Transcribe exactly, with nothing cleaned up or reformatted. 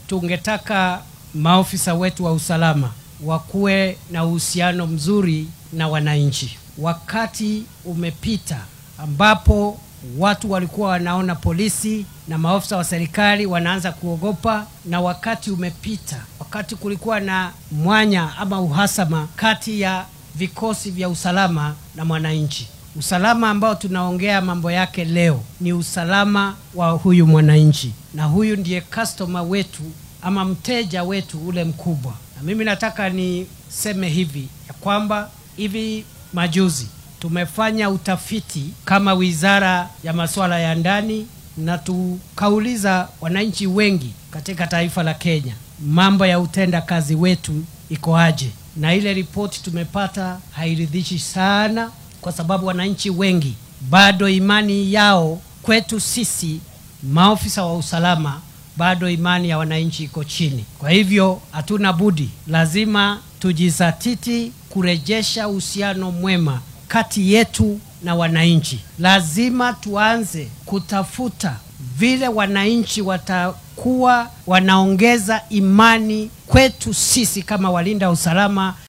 tungetaka maofisa wetu wa usalama wakuwe na uhusiano mzuri na wananchi. Wakati umepita ambapo watu walikuwa wanaona polisi na maofisa wa serikali wanaanza kuogopa, na wakati umepita wakati kulikuwa na mwanya ama uhasama kati ya vikosi vya usalama na mwananchi. Usalama ambao tunaongea mambo yake leo ni usalama wa huyu mwananchi, na huyu ndiye customer wetu ama mteja wetu ule mkubwa. Na mimi nataka niseme hivi ya kwamba hivi majuzi tumefanya utafiti kama wizara ya masuala ya ndani, na tukauliza wananchi wengi katika taifa la Kenya mambo ya utenda kazi wetu iko aje, na ile ripoti tumepata hairidhishi sana, kwa sababu wananchi wengi bado imani yao kwetu sisi maofisa wa usalama, bado imani ya wananchi iko chini. Kwa hivyo hatuna budi, lazima tujizatiti kurejesha uhusiano mwema kati yetu na wananchi. Lazima tuanze kutafuta vile wananchi watakuwa wanaongeza imani kwetu sisi kama walinda usalama.